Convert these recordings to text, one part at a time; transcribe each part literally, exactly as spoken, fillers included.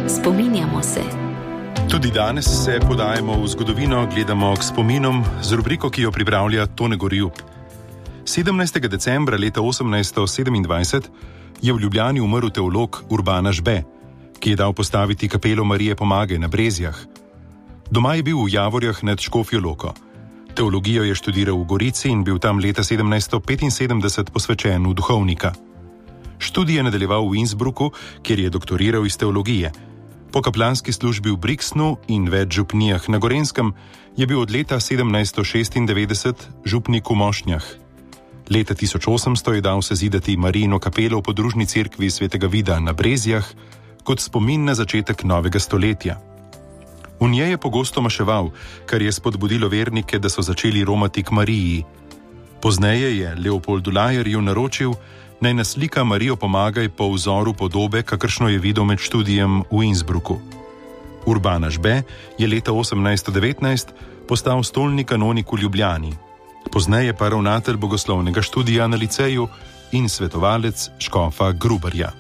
Spominjamo se. Tudi danes se podajamo v zgodovino, gledamo k spominom z rubriko, ki jo pripravlja Tone Gorjup. sedemnajstega decembra leta osemnajststo sedemindvajset je v Ljubljani umrl teolog Urban Ažbe, ki je dal postaviti kapelo Marije Pomage na Brezjah. Doma je bil v Javorjah nad Škofjo Loko. Teologijo je študiral v Gorici in bil tam leta sedemnajststo petinsedemdeset posvečen v duhovnika. Študij je nadaljeval v Innsbrucku, kjer je doktoriral iz teologije. Po kaplanski službi v Brixnu in več župnijah na Gorenskem je bil od leta sedemnajststo šestindevetdeset župnik v Mošnjah. Leta tisoč osemsto je dal sezidati Marijino kapelo v podružni cerkvi svetega Vida na Brezjah kot spomin na začetek novega stoletja. V njej je pogosto maševal, kar je spodbudilo vernike, da so začeli romati k Mariji. Pozneje je Leopoldu Lajerju naročil, naj naslika Marijo Pomagaj po vzoru podobe, kakršno je videl med študijem v Innsbrucku. Urban Ažbe je leta osemnajststo devetnajst postal stolni kanonik v Ljubljani, pozneje pa ravnatelj bogoslovnega študija na liceju in svetovalec škofa Grubarja.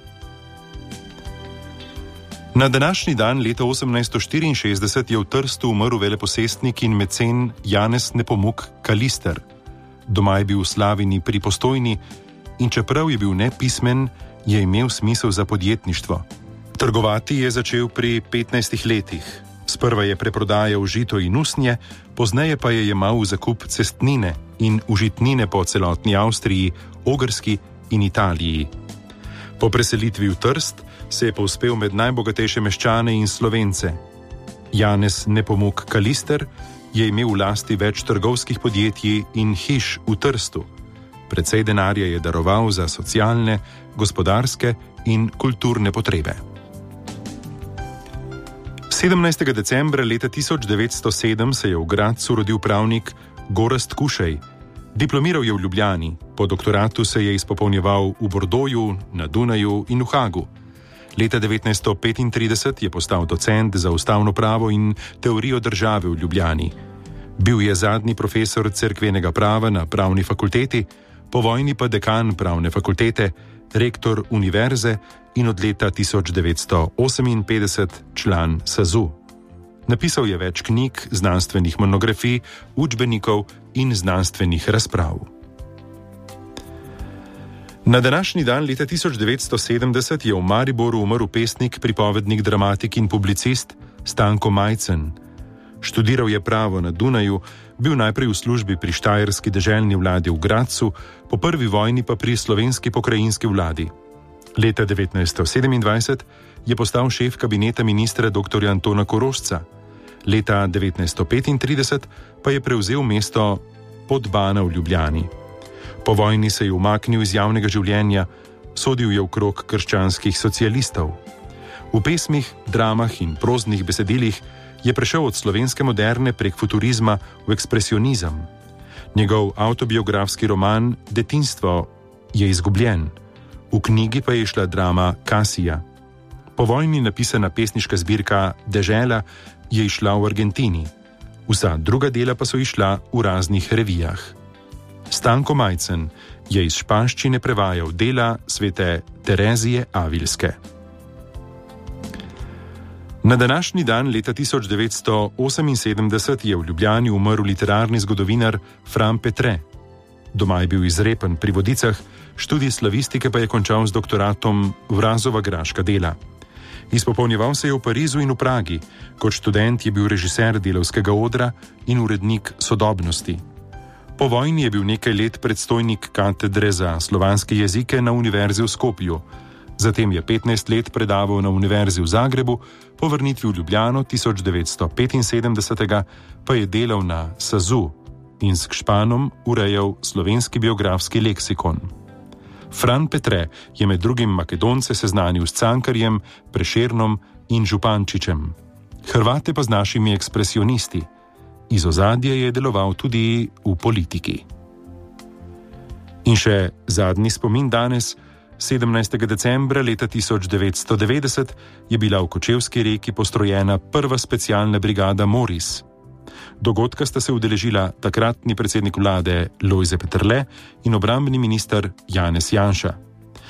Na današnji dan leta osemnajststo štiriinšestdeset je v Trstu umrl veleposestnik in mecen Janez Nepomuk Kalister. Doma je bil v Slavini pri Postojni in čeprav je bil nepismen, je imel smisel za podjetništvo. Trgovati je začel pri petnajstih letih. Sprva je preprodajal žito in usnje, pozneje pa je jemal v zakup cestnine in užitnine po celotni Avstriji, Ogrski in Italiji. Po preselitvi v Trst se je povzpel med najbogatejše meščane in Slovence. Janez Nepomuk Kalister je imel v lasti več trgovskih podjetij in hiš v Trstu. Precej denarja je daroval za socialne, gospodarske in kulturne potrebe. sedemnajstega decembra leta tisoč devetsto sedem se je v Gradcu rodil pravnik Gorazd Kušej. Diplomiral je v Ljubljani, po doktoratu se je izpopolnjeval v Bordoju, na Dunaju in v Hagu. Leta devetnajststo petintrideset je postal docent za ustavno pravo in teorijo države v Ljubljani. Bil je zadnji profesor cerkvenega prava na pravni fakulteti, po vojni pa dekan pravne fakultete, rektor univerze in od leta tisoč devetsto oseminpetdeset član S A Z U. Napisal je več knjig, znanstvenih monografij, učbenikov in znanstvenih razprav. Na današnji dan leta tisoč devetsto sedemdeset je v Mariboru umrl pesnik, pripovednik, dramatik in publicist Stanko Majcen. Študiral je pravo na Dunaju, bil najprej v službi pri štajerski deželni vladi v Gradcu, po prvi vojni pa pri slovenski pokrajinski vladi. Leta devetnajststo sedemindvajset je postal šef kabineta ministra dr. Antona Korošca. Leta devetnajststo petintrideset pa je prevzel mesto podbana v Ljubljani. Po vojni se je umaknil iz javnega življenja, sodil je v krog krščanskih socialistov. V pesmih, dramah in proznih besedilih je prešel od slovenske moderne prek futurizma v ekspresionizem. Njegov avtobiografski roman Detinstvo je izgubljen. V knjigi pa je šla drama Kasija. Po vojni napisana pesniška zbirka Dežela je išla v Argentini. Vsa druga dela pa so išla v raznih revijah. Stanko Majcen je iz španščine prevajal dela svete Terezije Avilske. Na današnji dan leta tisoč devetsto oseminsedemdeset je v Ljubljani umrl literarni zgodovinar Fran Petre. Doma je bil izrepen pri Vodicah, študij slavistike pa je končal z doktoratom Vrazova graška dela. Izpopolnjeval se je v Parizu in v Pragi, kot študent je bil režiser Delavskega odra in urednik Sodobnosti. Po vojni je bil nekaj let predstojnik katedre za slovanske jezike na univerzi v Skopju. Zatem je petnajst let predaval na univerzi v Zagrebu, po vrnitvi v Ljubljano tisoč devetsto petinsedemdesetega pa je delal na S A Z U in s Kšpanom urejal slovenski biografski leksikon. Fran Petre je med drugim Makedonce seznanil s Cankarjem, Prešernom in Župančičem. Hrvate pa z našimi ekspresionisti. Iz ozadja je deloval tudi v politiki. In še zadnji spomin danes. sedemnajstega decembra leta tisoč devetsto devetdeset je bila v Kočevski Reki postrojena prva specialna brigada Moris. Dogodka sta se udeležila takratni predsednik vlade Lojze Peterle in obrambni minister Janez Janša.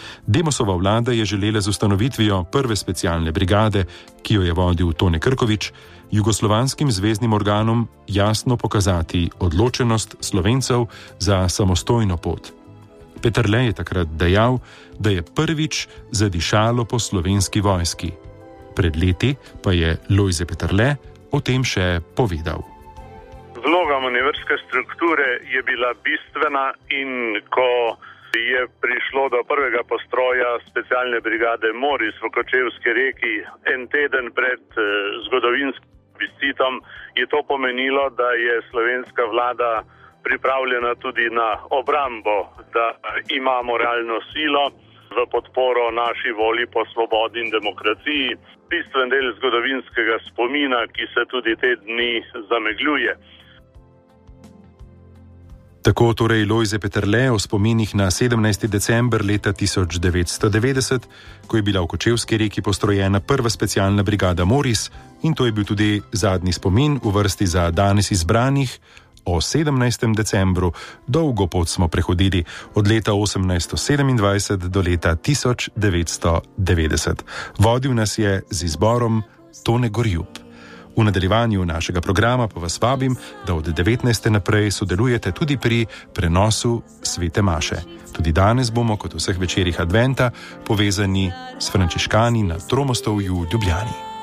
Demosova vlada je želela z ustanovitvijo prve specialne brigade, ki jo je vodil Tone Krkovič, jugoslovanskim zveznim organom jasno pokazati odločenost Slovencev za samostojno pot. Peterle je takrat dejal, da je prvič zadišalo po slovenski vojski. Pred leti pa je Lojze Peterle o tem še povedal. Vloga manevrske strukture je bila bistvena in ko je prišlo do prvega postroja specialne brigade Moris v Kočevski reki en teden pred eh, zgodovinskim visitom, je to pomenilo, da je slovenska vlada pripravljena tudi na obrambo, da imamo realno silo v podporo naši volji po svobodi in demokraciji. Bistven del zgodovinskega spomina, ki se tudi te dni zamegljuje. Tako torej Lojze Peterle o spominih na sedemnajsti december leta tisoč devetsto devetdeset, ko je bila v Kočevski reki postrojena prva specialna brigada Moris, in to je bil tudi zadnji spomin v vrsti za danes izbranih. O sedemnajstem decembru dolgo pot smo prehodili od leta osemnajststo sedemindvajset do leta tisoč devetsto devetdeset. Vodil nas je z izborom Tone Gorjup. V nadaljevanju našega programa pa vas vabim, da od devetnajste naprej sodelujete tudi pri prenosu Svete maše. Tudi danes bomo, kot v vseh večerih adventa, povezani s frančiškani na Tromostovju v Ljubljani.